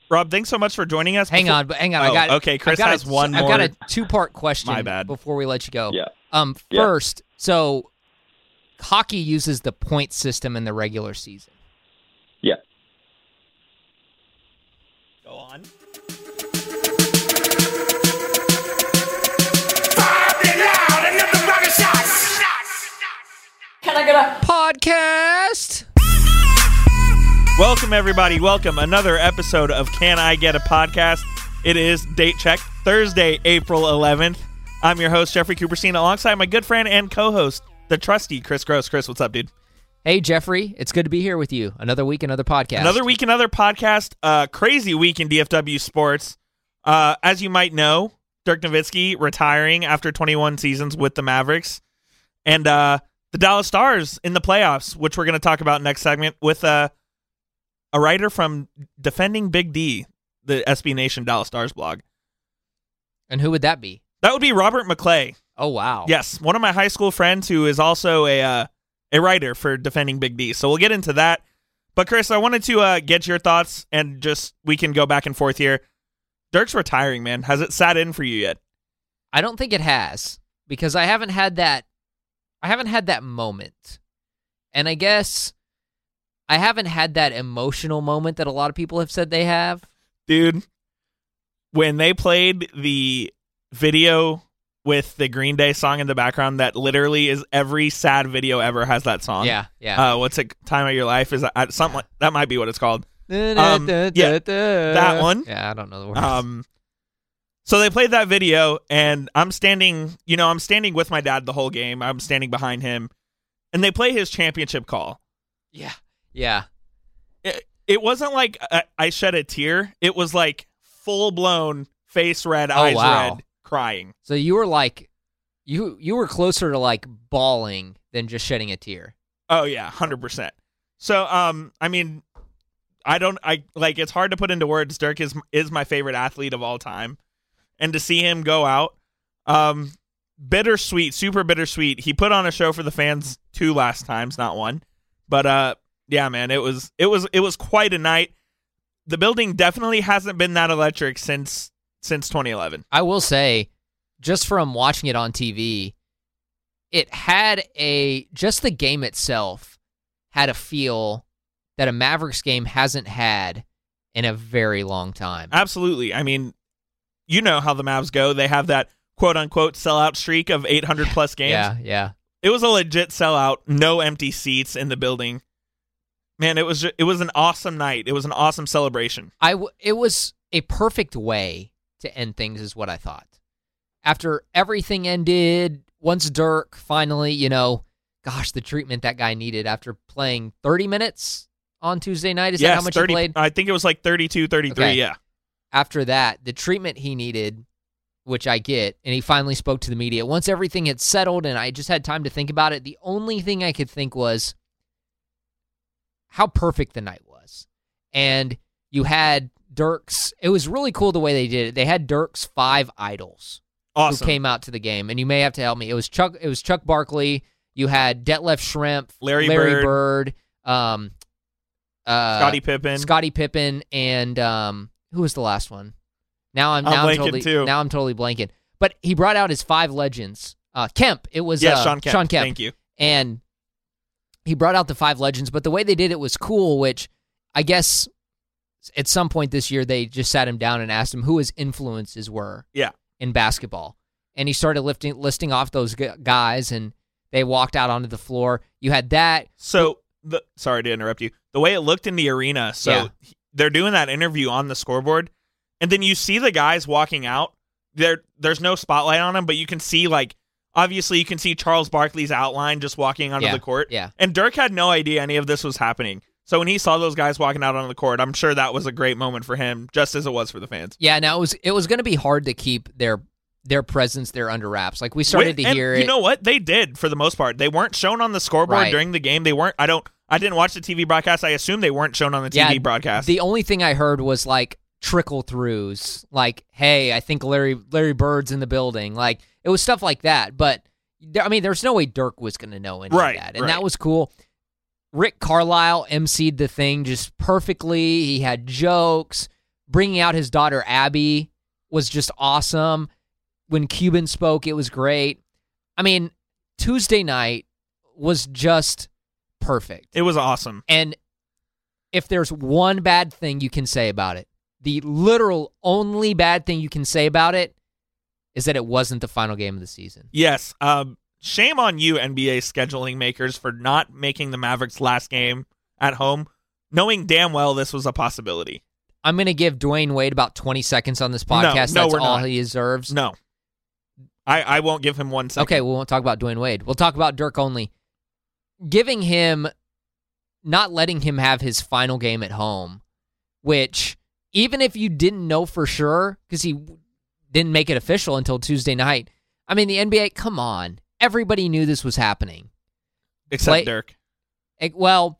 Rob, thanks so much for joining us. Hang on. Oh, okay, Chris has one more. I've got a two-part question My bad. before we let you go. Yeah. First, so hockey uses the point system in the regular season. Yeah. Go on. Can I get a podcast? Welcome, everybody. Welcome. Another episode of Can I Get a Podcast? It is Date Check, Thursday, April 11th. I'm your host, Jeffrey Cooperstein, alongside my good friend and co-host, the trusty Chris Gross. Chris, what's up, dude? Hey, Jeffrey. It's good to be here with you. Another week, another podcast. Another week, another podcast. Crazy week in DFW sports. As you might know, Dirk Nowitzki retiring after 21 seasons with the Mavericks. And the Dallas Stars in the playoffs, which we're going to talk about next segment with a writer from Defending Big D, the SB Nation Dallas Stars blog. And who would that be? That would be Robert McClay. Oh, wow. Yes, one of my high school friends who is also a writer for Defending Big D. So we'll get into that. But Chris, I wanted to get your thoughts and just we can go back and forth here. Dirk's retiring, man. Has it sat in for you yet? I don't think it has because I haven't had that moment. And I guess I haven't had that emotional moment that a lot of people have said they have. Dude, when they played the video with the Green Day song in the background, that literally is every sad video ever has that song. Yeah. What's it? Time of Your Life? Is that something like, that might be what it's called. That one. Yeah, I don't know the words. So they played that video, and I'm standing with my dad the whole game. I'm standing behind him, and they play his championship call. Yeah. It wasn't like I shed a tear. It was like full-blown face red, eyes red, crying. So you were like, you were closer to like bawling than just shedding a tear. Oh yeah, 100%. So I mean, it's hard to put into words. Dirk is my favorite athlete of all time. And to see him go out, bittersweet, super bittersweet. He put on a show for the fans 2 last times, not 1. But yeah, man, it was quite a night. The building definitely hasn't been that electric since 2011. I will say, just from watching it on TV, it had just the game itself had a feel that a Mavericks game hasn't had in a very long time. Absolutely. I mean, you know how the Mavs go. They have that quote-unquote sellout streak of 800-plus games. Yeah. It was a legit sellout. No empty seats in the building. Man, it was an awesome night. It was an awesome celebration. It was a perfect way to end things is what I thought. After everything ended, once Dirk finally, gosh, the treatment that guy needed after playing 30 minutes on Tuesday night. Is that how much 30, he played? I think it was like 32, 33, okay. Yeah. After that, the treatment he needed, which I get, and he finally spoke to the media. Once everything had settled and I just had time to think about it, the only thing I could think was how perfect the night was. And you had Dirk's, it was really cool the way they did it. They had Dirk's 5 idols who came out to the game. And you may have to help me. It was Chuck Barkley. You had Detlef Schrempf, Larry Bird, Scottie Pippen, and who was the last one? Now I'm totally blanking. But he brought out his 5 legends. Kemp. It was Shawn Kemp. Thank you. And he brought out the 5 legends, but the way they did it was cool, which I guess at some point this year they just sat him down and asked him who his influences were in basketball. And he started listing off those guys, and they walked out onto the floor. You had that. So, sorry to interrupt you. The way it looked in the arena, they're doing that interview on the scoreboard, and then you see the guys walking out. There's no spotlight on them, but you can see, obviously you can see Charles Barkley's outline just walking onto the court. Yeah. And Dirk had no idea any of this was happening. So when he saw those guys walking out onto the court, I'm sure that was a great moment for him, just as it was for the fans. Yeah, now it was going to be hard to keep their presence there under wraps. Like, we started to hear it. You know what? They did, for the most part. They weren't shown on the scoreboard during the game. They weren't. I didn't watch the TV broadcast. I assume they weren't shown on the TV broadcast. The only thing I heard was, trickle-throughs. Hey, I think Larry Bird's in the building. It was stuff like that. But, there's no way Dirk was going to know any of that. And that was cool. Rick Carlisle emceed the thing just perfectly. He had jokes. bringing out his daughter Abby was just awesome. When Cuban spoke, it was great. I mean, Tuesday night was just perfect. It was awesome. And if there's one bad thing you can say about it, the literal only bad thing you can say about it is that it wasn't the final game of the season. Yes. Shame on you, NBA scheduling makers, for not making the Mavericks' last game at home, knowing damn well this was a possibility. I'm going to give Dwayne Wade about 20 seconds on this podcast. No, That's we're all not. he deserves. No. I won't give him 1 second. Okay, we won't talk about Dwayne Wade. We'll talk about Dirk only. Giving him, not letting him have his final game at home, which, even if you didn't know for sure, because he didn't make it official until Tuesday night, I mean, the NBA, come on. Everybody knew this was happening. Except Dirk. Well,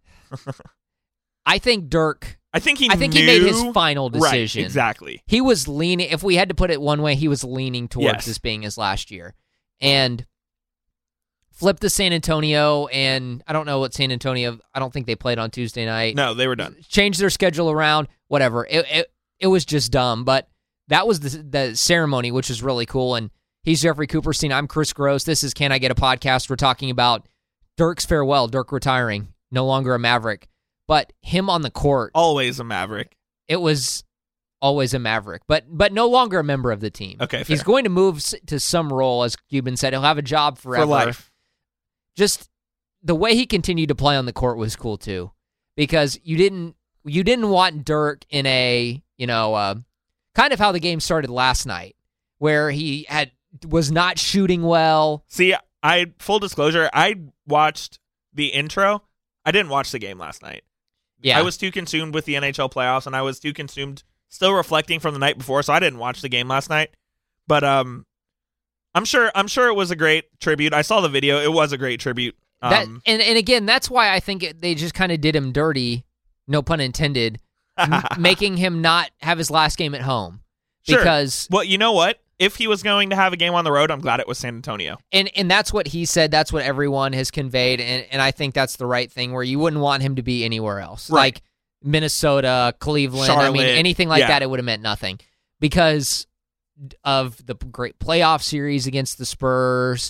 I think Dirk... I think he made his final decision. Right, exactly. He was leaning, if we had to put it one way, he was leaning towards Yes. this being his last year. And flipped to San Antonio, and I don't know what San Antonio, I don't think they played on Tuesday night. No, they were done. Changed their schedule around, whatever. It was just dumb, but that was the ceremony, which is really cool. And he's Jeffrey Cooperstein. I'm Chris Gross. This is Can I Get a Podcast? We're talking about Dirk's farewell, Dirk retiring, no longer a Maverick. But him on the court, Always a Maverick. it was always a Maverick, but no longer a member of the team. Okay, fair. He's going to move to some role, as Cuban said. He'll have a job forever. For life. Just the way he continued to play on the court was cool too, because you didn't want Dirk in a kind of how the game started last night, where he was not shooting well. See, full disclosure, I watched the intro. I didn't watch the game last night. Yeah, I was too consumed with the NHL playoffs, and I was too consumed still reflecting from the night before, so I didn't watch the game last night. But I'm sure it was a great tribute. I saw the video. It was a great tribute. And again, that's why I think they just kind of did him dirty, no pun intended, making him not have his last game at home. Sure. Because, well, you know what? If he was going to have a game on the road, I'm glad it was San Antonio. And that's what he said. That's what everyone has conveyed. And I think that's the right thing, where you wouldn't want him to be anywhere else. Right. Like Minnesota, Cleveland, Charlotte, anything like yeah. that, it would have meant nothing. Because of the great playoff series against the Spurs,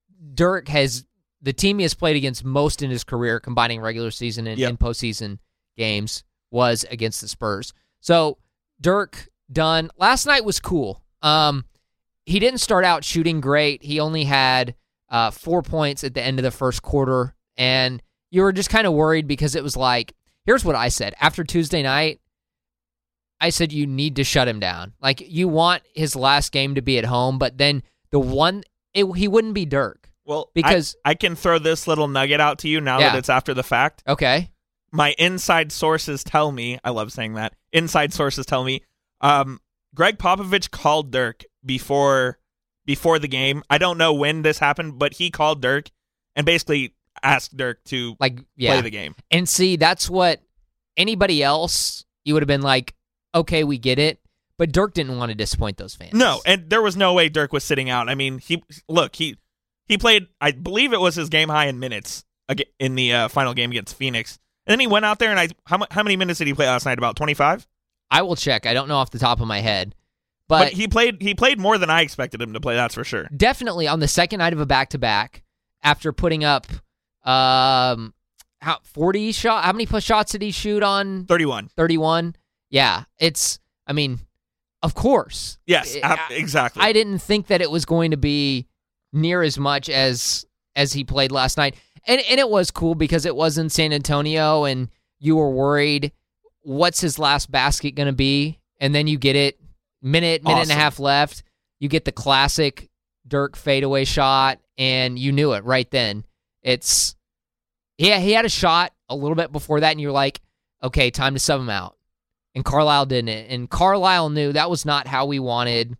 the team he has played against most in his career, combining regular season and postseason games, was against the Spurs. So Dirk done. Last night was cool. He didn't start out shooting great. He only had 4 points at the end of the first quarter, and you were just kind of worried because it was like, here's what I said. After Tuesday night, I said you need to shut him down. Like, you want his last game to be at home, but then he wouldn't be Dirk. Well, because I can throw this little nugget out to you now that it's after the fact. Okay. My inside sources tell me, I love saying that, inside sources tell me, Greg Popovich called Dirk before the game. I don't know when this happened, but he called Dirk and basically asked Dirk to play the game. And see, that's what anybody else, you would have been like, okay, we get it. But Dirk didn't want to disappoint those fans. No, and there was no way Dirk was sitting out. I mean, he played, I believe it was his game high in minutes in the final game against Phoenix. And then he went out there, and how many minutes did he play last night? About 25? I will check. I don't know off the top of my head. But he played more than I expected him to play, that's for sure. Definitely on the second night of a back-to-back, after putting up 40 shots. How many shots did he shoot on? 31. 31? Yeah. Of course. Yes, exactly. I didn't think that it was going to be near as much as he played last night. And it was cool because it was in San Antonio, and you were worried, what's his last basket going to be? And then you get it, minute and a half left. You get the classic Dirk fadeaway shot, and you knew it right then. He had a shot a little bit before that, and you're like, okay, time to sub him out. And Carlisle didn't. And Carlisle knew that was not how we wanted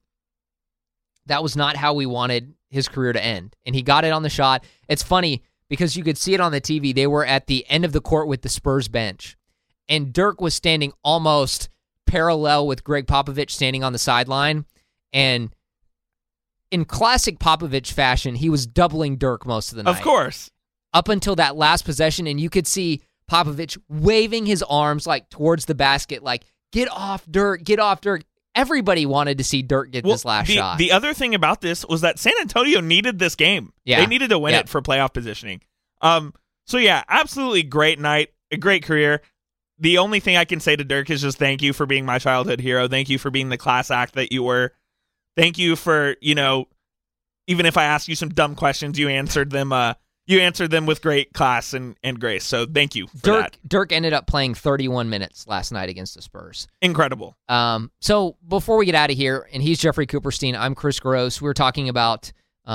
his career to end. And he got it on the shot. It's funny because you could see it on the TV. They were at the end of the court with the Spurs bench, and Dirk was standing almost parallel with Greg Popovich standing on the sideline. And in classic Popovich fashion, he was doubling Dirk most of the night. Of course. Up until that last possession, and you could see Popovich waving his arms like towards the basket, like, get off Dirk, get off Dirk. Everybody wanted to see Dirk get this last shot. The other thing about this was that San Antonio needed this game. Yeah. They needed to win it for playoff positioning. So yeah, absolutely great night, a great career. The only thing I can say to Dirk is just thank you for being my childhood hero. Thank you for being the class act that you were. Thank you for, even if I asked you some dumb questions, you answered them. You answered them with great class and grace. So thank you for that. Dirk ended up playing 31 minutes last night against the Spurs. Incredible. So before we get out of here, and he's Jeffrey Cooperstein, I'm Chris Gross. We're talking about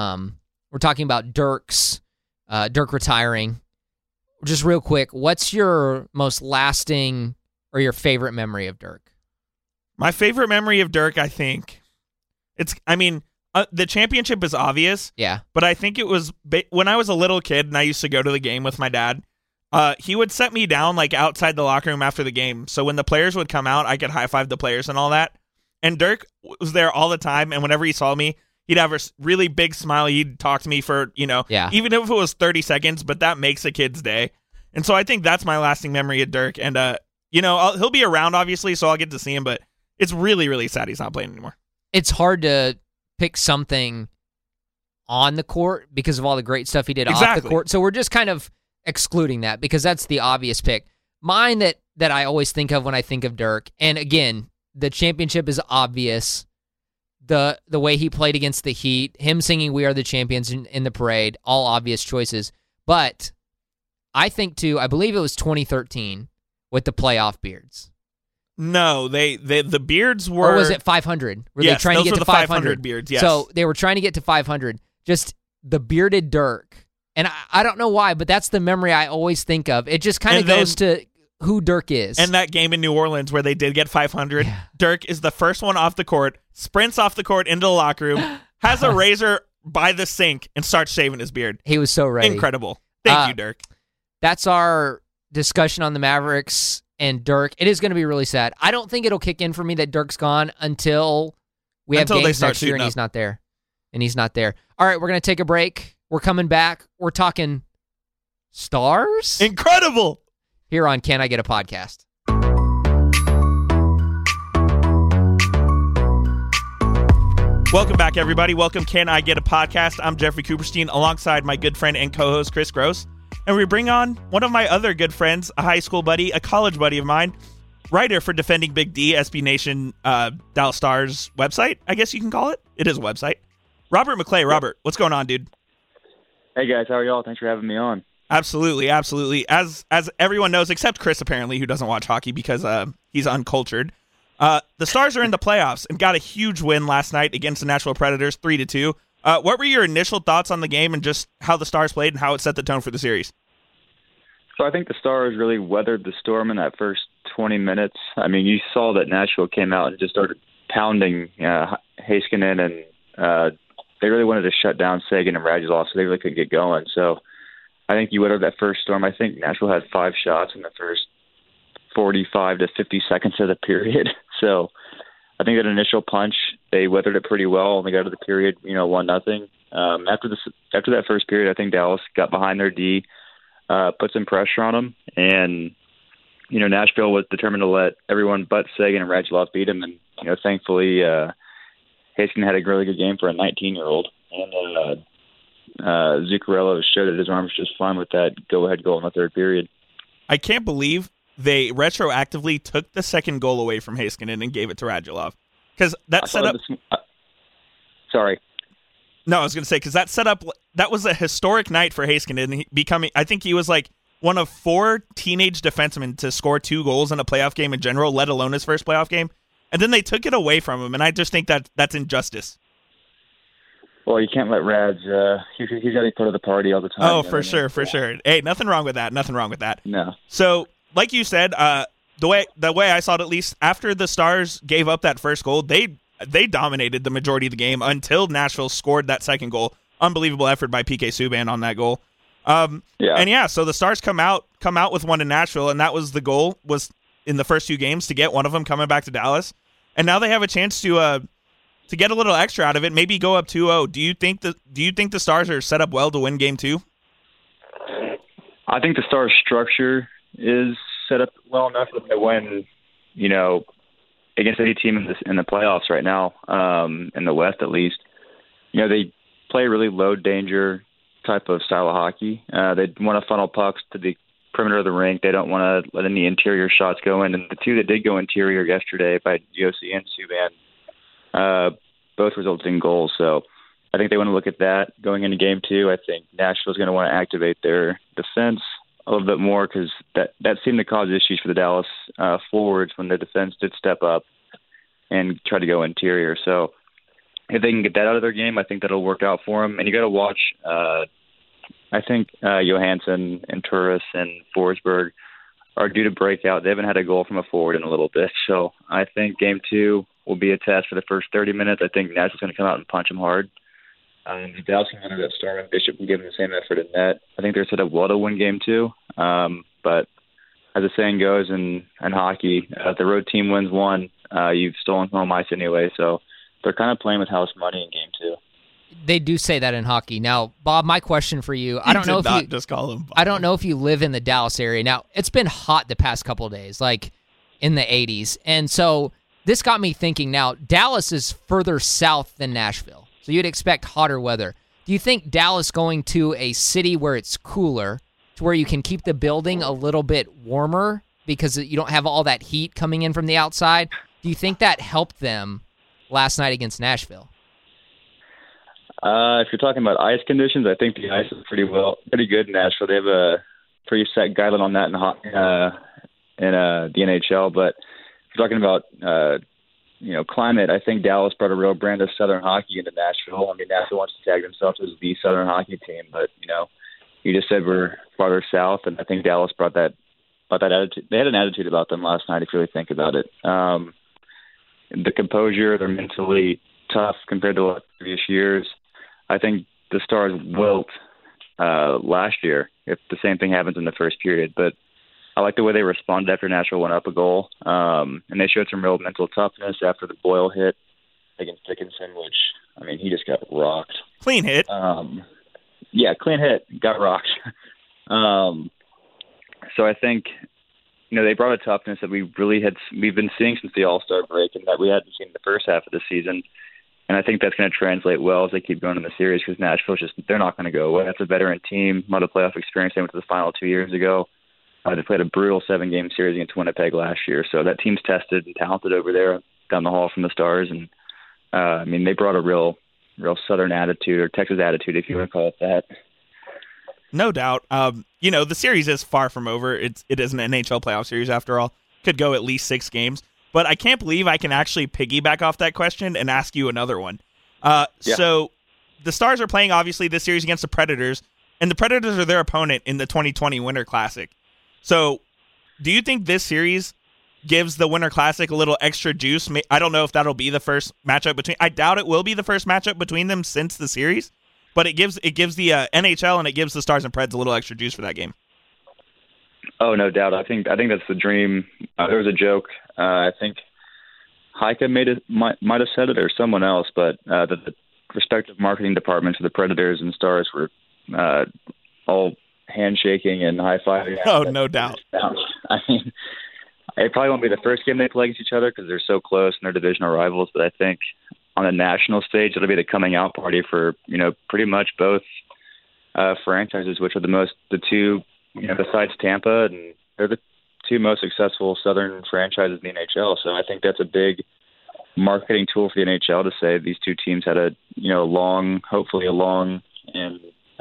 Dirk retiring. Just real quick, what's your most lasting or your favorite memory of Dirk? My favorite memory of Dirk, I think, the championship is obvious. Yeah. But I think it was when I was a little kid and I used to go to the game with my dad. He would set me down like outside the locker room after the game. So when the players would come out, I could high five the players and all that. And Dirk was there all the time. And whenever he saw me, he'd have a really big smile. He'd talk to me for, even if it was 30 seconds, but that makes a kid's day. And so I think that's my lasting memory of Dirk. And, he'll be around, obviously, so I'll get to see him. But it's really, really sad he's not playing anymore. It's hard to pick something on the court because of all the great stuff he did off the court. So we're just kind of excluding that because that's the obvious pick. Mine that I always think of when I think of Dirk, and again, the championship is obvious. The way he played against the Heat, him singing "We Are the Champions" in the parade, all obvious choices. But I think too, I believe it was 2013 with the playoff beards. No, the beards were... Or was it 500? Were yes, they trying to get to 500 beards, yes. So they were trying to get to 500. Just the bearded Dirk. And I don't know why, but that's the memory I always think of. It just kind of goes to who Dirk is. And that game in New Orleans where they did get 500, Dirk is the first one off the court, sprints off the court into the locker room, has a razor by the sink, and starts shaving his beard. He was so ready. Incredible. Thank you, Dirk. That's our discussion on the Mavericks and Dirk. It is going to be really sad. I don't think it'll kick in for me that Dirk's gone until we have games next year and he's not there. All right, we're going to take a break. We're coming back. We're talking stars? Incredible. Here on Can I Get a Podcast? Welcome back, everybody. Welcome, Can I Get a Podcast? I'm Jeffrey Cooperstein alongside my good friend and co-host, Chris Gross. And we bring on one of my other good friends, a high school buddy, a college buddy of mine, writer for Defending Big D, SB Nation, Dallas Stars website, I guess you can call it. It is a website. Robert McClay. Robert, what's going on, dude? Hey, guys. How are y'all? Thanks for having me on. Absolutely, absolutely. As everyone knows, except Chris, apparently, who doesn't watch hockey because he's uncultured, the Stars are in the playoffs and got a huge win last night against the Nashville Predators, 3-2. What were your initial thoughts on the game and just how the Stars played and how it set the tone for the series? So I think the Stars really weathered the storm in that first 20 minutes. I mean, you saw that Nashville came out and just started pounding Heiskanen, and they really wanted to shut down Sagan and Radulov, so they really couldn't get going. So I think you weathered that first storm. I think Nashville had 5 shots in the first 45 to 50 seconds of the period. So I think that initial punch, they weathered it pretty well, and they got to the period, 1-0. After that first period, I think Dallas got behind their D, put some pressure on them, and Nashville was determined to let everyone but Sagan and Radulov beat them, and thankfully Heiskanen had a really good game for a 19-year-old, and Zuccarello showed that his arm was just fine with that go-ahead goal in the third period. I can't believe they retroactively took the second goal away from Heiskanen and gave it to Radulov. Because that set up... Sorry. No, I was going to say, because that was a historic night for Heiskanen, becoming, I think he was like one of 4 teenage defensemen to score 2 goals in a playoff game in general, let alone his first playoff game. And then they took it away from him, and I just think that's injustice. Well, you can't let Rads, he's got to be part of the party all the time. Oh, for sure. Hey, nothing wrong with that. No. So, like you said, the way I saw it, at least, after the Stars gave up that first goal, they dominated the majority of the game until Nashville scored that second goal. Unbelievable effort by PK Subban on that goal. So the Stars come out with one in Nashville, and that was the goal, was in the first 2 games to get one of them coming back to Dallas. And now they have a chance to get a little extra out of it, maybe go up 2-0. Do you think the Stars are set up well to win game 2? I think the Stars' structure is set up well enough that when, against any team in the playoffs right now, in the West at least. They play a really low danger type of style of hockey. They want to funnel pucks to the perimeter of the rink. They don't want to let any interior shots go in. And the two that did go interior yesterday by Josi and Subban, both resulted in goals. So I think they want to look at that going into Game 2. I think Nashville's going to want to activate their defense a little bit more because that seemed to cause issues for the Dallas forwards when their defense did step up and try to go interior. So if they can get that out of their game, I think that'll work out for them. And you got to watch, I think Johansson and Turris and Forsberg are due to break out. They haven't had a goal from a forward in a little bit. So I think Game 2 will be a test for the first 30 minutes. I think Nashville's going to come out and punch them hard. If Dallas can win that Starman Bishop and give them the same effort in net, I think they're set up well to win Game 2. But as the saying goes in hockey, if the road team wins one, you've stolen home ice anyway. So they're kind of playing with house money in Game 2. They do say that in hockey. Now, Bob, my question for you, I don't know if you live in the Dallas area. Now, it's been hot the past couple of days, like in the 80s. And so this got me thinking now, Dallas is further south than Nashville. So you'd expect hotter weather. Do you think Dallas going to a city where it's cooler, to where you can keep the building a little bit warmer because you don't have all that heat coming in from the outside, do you think that helped them last night against Nashville? If you're talking about ice conditions, I think the ice is pretty good in Nashville. They have a pretty set guideline on that in the NHL. But if you're talking about climate, I think Dallas brought a real brand of Southern hockey into Nashville. I mean, Nashville wants to tag themselves as the Southern hockey team, but you just said we're farther south, and I think Dallas brought that attitude. They had an attitude about them last night, if you really think about it. The composure, they're mentally tough compared to previous years. I think the Stars wilt last year if the same thing happens in the first period. But I like the way they responded after Nashville went up a goal. And they showed some real mental toughness after the Boyle hit against Dickinson, which, I mean, he just got rocked. Clean hit. Yeah, clean hit. Got rocked. So I think, they brought a toughness that we've been seeing since the All-Star break and that we hadn't seen in the first half of the season. And I think that's going to translate well as they keep going in the series because Nashville's they're not going to go away. That's a veteran team, a lot of playoff experience. They went to the final 2 years ago. They played a brutal 7-game series against Winnipeg last year. So that team's tested and talented over there down the hall from the Stars. And, they brought a real Southern attitude or Texas attitude, if you want to call it that. No doubt. The series is far from over. It is an NHL playoff series after all. Could go at least 6 games. But I can't believe I can actually piggyback off that question and ask you another one. Yeah. So the Stars are playing, obviously, this series against the Predators, and the Predators are their opponent in the 2020 Winter Classic. So do you think this series gives the Winter Classic a little extra juice? I don't know if that'll be the first matchup between – I doubt it will be the first matchup between them since the series, but it gives the NHL and it gives the Stars and Preds a little extra juice for that game. Oh, no doubt. I think that's the dream. There was a joke. I think Heike might have said it or someone else, but the respective marketing departments of the Predators and Stars were all handshaking and high-fiving. Oh, no doubt. I mean, it probably won't be the first game they play against each other because they're so close and they're divisional rivals, but I think on the national stage, it'll be the coming out party for, pretty much both franchises, which are the two, besides Tampa, and they're the two most successful Southern franchises in the NHL. So I think that's a big marketing tool for the NHL to say these two teams had hopefully a long and,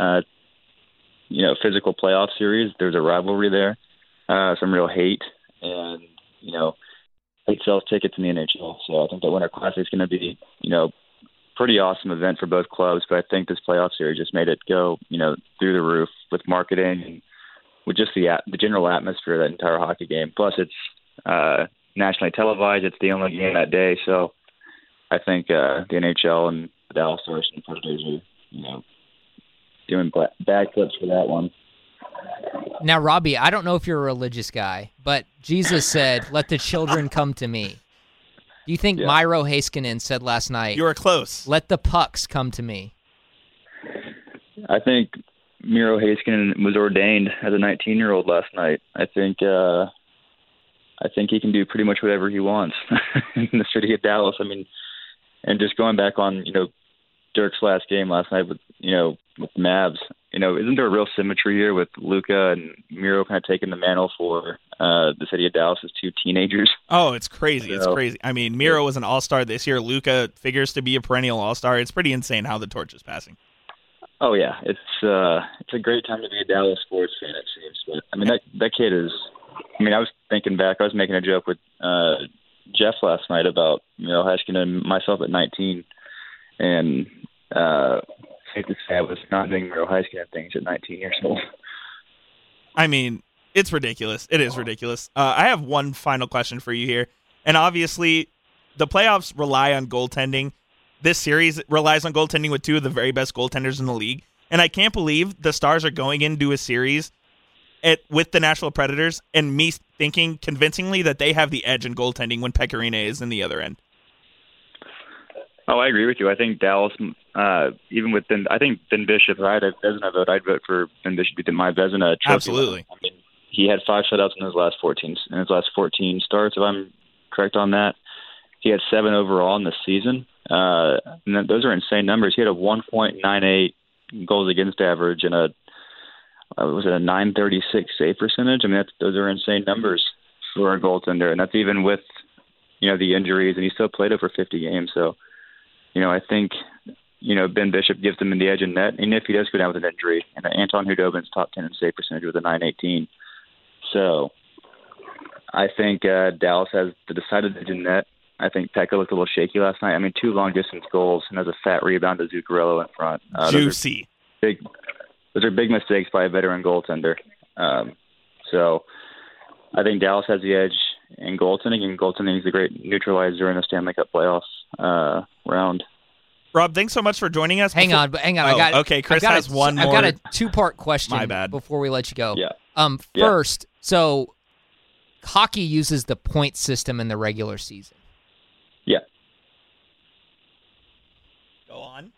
physical playoff series. There's a rivalry there, some real hate, and, hate sells tickets in the NHL. So I think the Winter Classic is going to be, pretty awesome event for both clubs. But I think this playoff series just made it go, through the roof with marketing and with just the general atmosphere of that entire hockey game. Plus, it's nationally televised. It's the only game that day. So I think the NHL and the Dallas Stars and Predators are, doing backflips for that one. Now, Robbie, I don't know if you're a religious guy, but Jesus said, "Let the children come to me." Do you think Miro Heiskanen said last night, "You were close. Let the pucks come to me"? I think Miro Heiskanen was ordained as a 19-year-old last night. I think I think he can do pretty much whatever he wants in the city of Dallas. I mean, and just going back on, Dirk's last game last night with the Mavs, isn't there a real symmetry here with Luka and Miro kind of taking the mantle for the city of Dallas as two teenagers? Oh, it's crazy. It's crazy. I mean, Miro was an all-star this year. Luka figures to be a perennial all-star. It's pretty insane how the torch is passing. Oh, yeah. It's a great time to be a Dallas sports fan, it seems. But, I mean, that kid is – I mean, I was thinking back. I was making a joke with Jeff last night about Heiskanen and myself at 19. And safe to say I was not doing Miro Heiskanen things at 19 years old. I mean, it's ridiculous. It is ridiculous. I have one final question for you here. And obviously, the playoffs rely on goaltending. This series relies on goaltending with two of the very best goaltenders in the league. And I can't believe the Stars are going into a series with the Nashville Predators and me thinking convincingly that they have the edge in goaltending when Pekka Rinne is in the other end. Oh, I agree with you. I think Dallas, even with I think Ben Bishop, if I had a Vezina vote, I'd vote for Ben Bishop to be my Vezina trophy. Absolutely. I mean, he had 5 shutouts in his last 14 starts, if I'm correct on that. He had 7 overall in the season. And those are insane numbers. He had a 1.98 goals against average and a 936 save percentage. I mean, those are insane numbers for a goaltender, and that's even with the injuries, and he still played over 50 games. So, I think Ben Bishop gives them the edge in net, and if he does go down with an injury, and Anton Hudobin's top 10 in save percentage with a 918. So, I think Dallas has the decided edge in net. I think Pekka looked a little shaky last night. I mean, 2 long-distance goals and has a fat rebound to Zuccarello in front. Juicy. Those are big mistakes by a veteran goaltender. So I think Dallas has the edge in goaltending, and goaltending is the great neutralizer in the Stanley Cup playoffs round. Rob, thanks so much for joining us. Hang on. Okay, Chris has one more. I've got a 2-part question. My bad. Before we let you go. Yeah. First, so hockey uses the point system in the regular season. Yeah. Go on.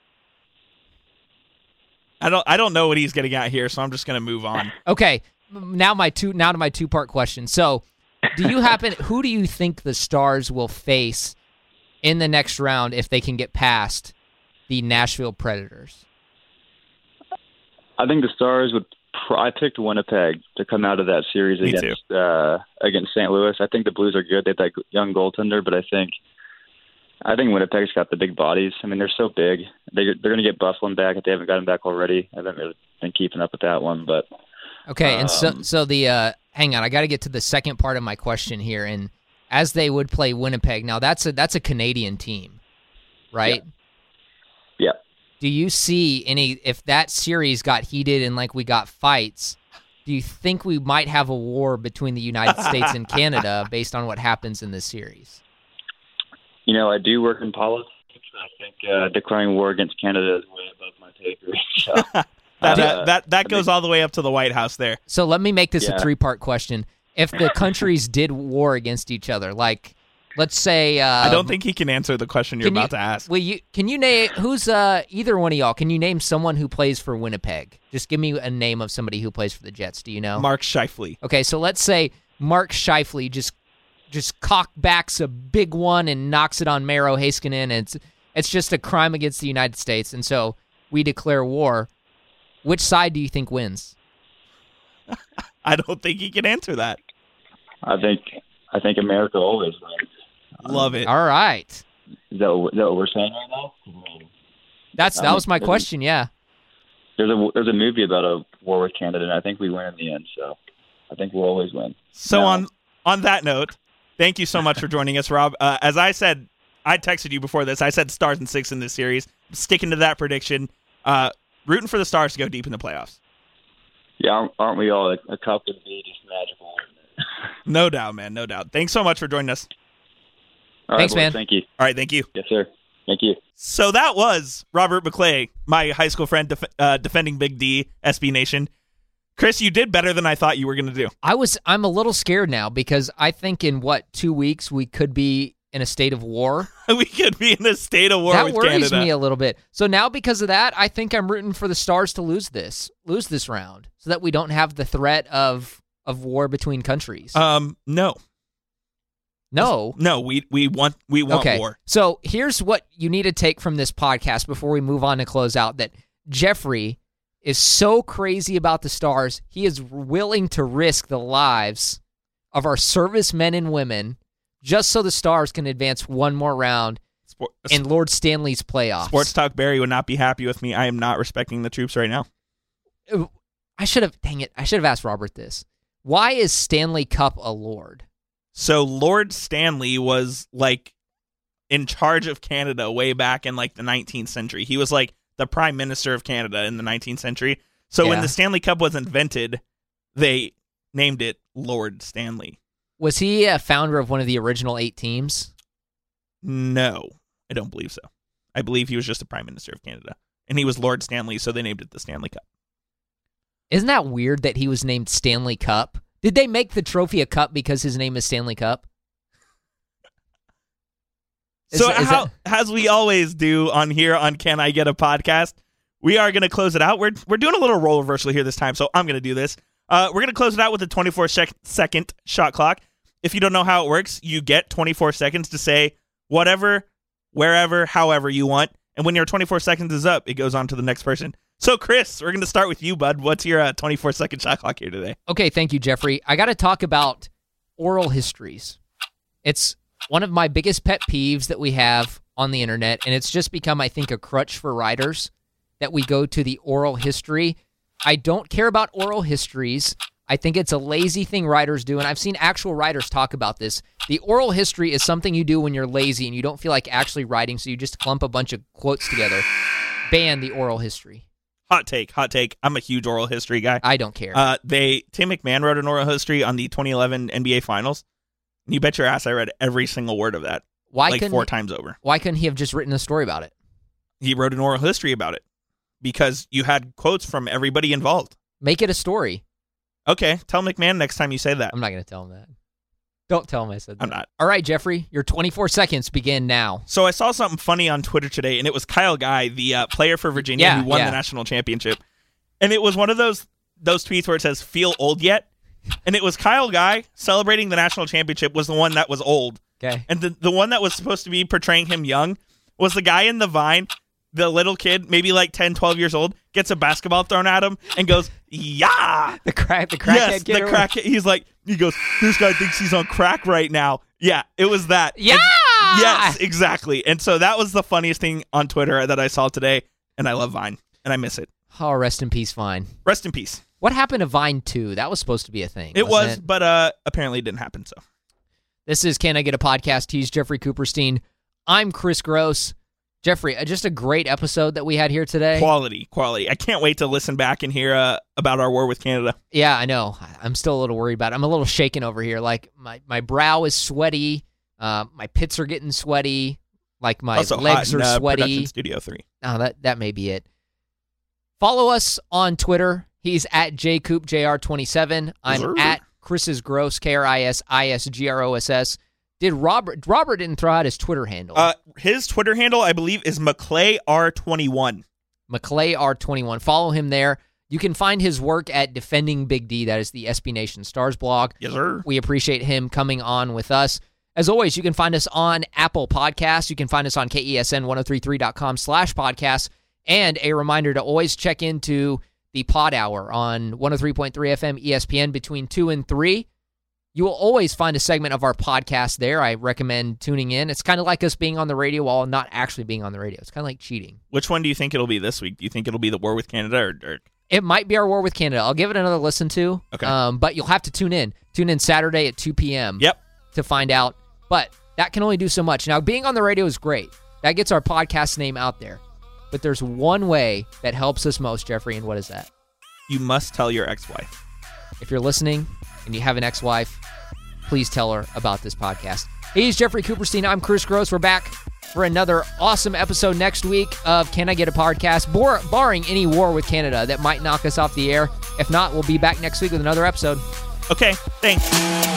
I don't know what he's getting at here, so I'm just going to move on. Okay. Now to my 2-part question. So, who do you think the Stars will face in the next round if they can get past the Nashville Predators? I think the Stars would. I picked Winnipeg to come out of that series against St. Louis. I think the Blues are good. They have that young goaltender, but I think Winnipeg's got the big bodies. I mean, they're so big. They're going to get Bufflin back if they haven't got him back already. I haven't really been keeping up with that one, but okay. And so the hang on, I got to get to the second part of my question here. And as they would play Winnipeg, now that's a Canadian team, right? Yeah. Do you see if that series got heated and like we got fights? Do you think we might have a war between the United States and Canada based on what happens in this series? I do work in politics. I think declaring war against Canada is way above my pay grade. So, that goes all the way up to the White House there. So let me make this a 3-part question. If the countries did war against each other, like let's say, I don't think he can answer the question you're about to ask. Can you name who's either one of y'all? Can you name someone who plays for Winnipeg? Just give me a name of somebody who plays for the Jets. Do you know? Mark Scheifele. Okay, so let's say Mark Scheifele just cockbacks a big one and knocks it on Miro Heiskanen, and it's just a crime against the United States, and so we declare war. Which side do you think wins? I don't think he can answer that. I think America always wins. Love it. All right. Is that what we're saying right now? That was my question. Yeah. There's a movie about a war with Canada, and I think we win in the end. So I think we'll always win. So on that note, thank you so much for joining us, Rob. As I said, I texted you before this. I said Stars in 6 in this series. Sticking to that prediction. Rooting for the Stars to go deep in the playoffs. Yeah, aren't we all? A cup would be just magical. No doubt, man. No doubt. Thanks so much for joining us. All Thanks, right, boys, man. Thank you. All right, thank you. Yes, sir. Thank you. So that was Robert McClay, my high school friend, defending Big D, SB Nation. Chris, you did better than I thought you were going to do. I'm a little scared now because I think in 2 weeks we could be in a state of war. We could be in a state of war with Canada. That worries me a little bit. So now because of that, I think I'm rooting for the Stars to lose this round so that we don't have the threat of war between countries. No. No. No, we want Okay. war. So here's what you need to take from this podcast before we move on to close out, that Jeffrey is so crazy about the Stars, he is willing to risk the lives of our servicemen and women just so the Stars can advance one more round in Lord Stanley's playoffs. Sports Talk Barry would not be happy with me. I am not respecting the troops right now. I should have asked Robert this. Why is Stanley Cup a lord? So Lord Stanley was like in charge of Canada way back in like the 19th century. He was like the prime minister of Canada in the 19th century. So when the Stanley Cup was invented, they named it Lord Stanley. Was he a founder of one of the original 8 teams? No, I don't believe so. I believe he was just the prime minister of Canada. And he was Lord Stanley, so they named it the Stanley Cup. Isn't that weird that he was named Stanley Cup? Did they make the trophy a cup because his name is Stanley Cup? As we always do on here on Can I Get a Podcast, we are going to close it out. We're doing a little role reversal here this time, so I'm going to do this. We're going to close it out with a 24-second shot clock. If you don't know how it works, you get 24 seconds to say whatever, wherever, however you want. And when your 24 seconds is up, it goes on to the next person. So, Chris, we're going to start with you, bud. What's your 24-second shot clock here today? Okay, thank you, Jeffrey. I got to talk about oral histories. It's one of my biggest pet peeves that we have on the internet, and it's just become, I think, a crutch for writers that we go to the oral history. I don't care about oral histories. I think it's a lazy thing writers do, and I've seen actual writers talk about this. The oral history is something you do when you're lazy and you don't feel like actually writing, so you just clump a bunch of quotes together. Ban the oral history. Hot take. I'm a huge oral history guy. I don't care. Tim McMahon wrote an oral history on the 2011 NBA Finals. And you bet your ass I read every single word of that. Like 4 times over. Why couldn't he have just written a story about it? He wrote an oral history about it because you had quotes from everybody involved. Make it a story. Okay, tell McMahon next time you say that. I'm not going to tell him that. Don't tell him I said that. I'm not. All right, Jeffrey, your 24 seconds begin now. So I saw something funny on Twitter today, and it was Kyle Guy, the player for Virginia who won the national championship. And it was one of those tweets where it says, "Feel old yet?" And it was Kyle Guy celebrating the national championship was the one that was old. Okay. And the one that was supposed to be portraying him young was the guy in the Vine, the little kid, maybe like 10, 12 years old, gets a basketball thrown at him and goes, "Yeah!" The crackhead yes, kid. The crackhead. He goes, "This guy thinks he's on crack right now." Yeah, it was that. Yeah! Yes, exactly. And so that was the funniest thing on Twitter that I saw today, and I love Vine, and I miss it. Oh, rest in peace, Vine. Rest in peace. What happened to Vine 2? That was supposed to be a thing. It was, but apparently it didn't happen, so. This is Can I Get a Podcast? He's Jeffrey Cooperstein. I'm Chris Gross. Jeffrey, just a great episode that we had here today. Quality. I can't wait to listen back and hear about our war with Canada. Yeah, I know. I'm still a little worried about it. I'm a little shaken over here. Like, my brow is sweaty. My pits are getting sweaty. Like, my also legs hot are in, sweaty. Production Studio 3. Oh, that may be it. Follow us on Twitter. He's at JCoopJR27. I'm at Chris's Gross, KrisIsIsGross. Did Robert didn't throw out his Twitter handle. His Twitter handle, I believe, is McClayR21. McClayR21. Follow him there. You can find his work at Defending Big D. That is the SB Nation Stars blog. Yes, sir. We appreciate him coming on with us. As always, you can find us on Apple Podcasts. You can find us on KESN1033.com/podcasts. And a reminder to always check into the Pod Hour on 103.3 FM ESPN between 2 and 3. You will always find a segment of our podcast there. I recommend tuning in. It's kind of like us being on the radio while not actually being on the radio. It's kind of like cheating. Which one do you think it'll be this week? Do you think it'll be the war with Canada or It might be our war with Canada. I'll give it another listen to. Okay. But you'll have to tune in. Tune in Saturday at 2 p.m. Yep. To find out. But that can only do so much. Now, being on the radio is great. That gets our podcast name out there. But there's one way that helps us most, Jeffrey, and what is that? You must tell your ex-wife. If you're listening and you have an ex-wife, please tell her about this podcast. He's Jeffrey Cooperstein. I'm Chris Gross. We're back for another awesome episode next week of Can I Get a Podcast, barring any war with Canada that might knock us off the air. If not, we'll be back next week with another episode. Okay, thanks.